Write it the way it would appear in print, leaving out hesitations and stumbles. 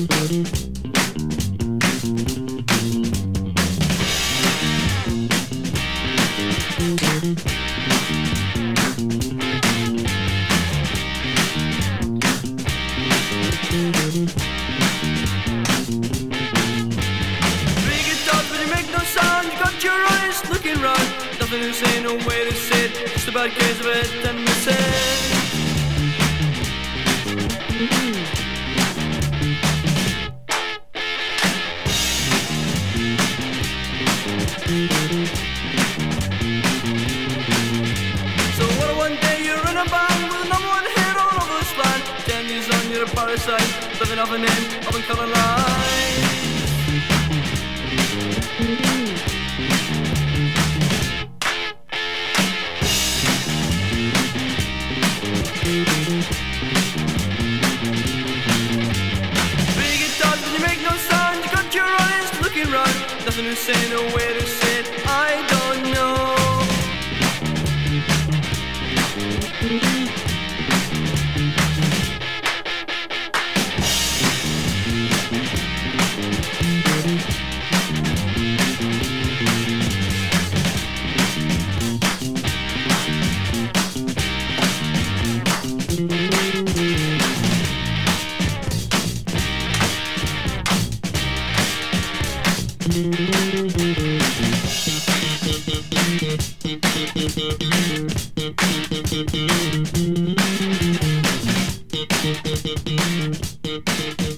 Nothing to say, no way to say it. Just about a case of it and miss it. So what a one day you're in a band with number one hit all over the span. 10 years on, you're a parasite, living off an end of a colour line. Nothing to say, no way to say it, I don't know. Thank you.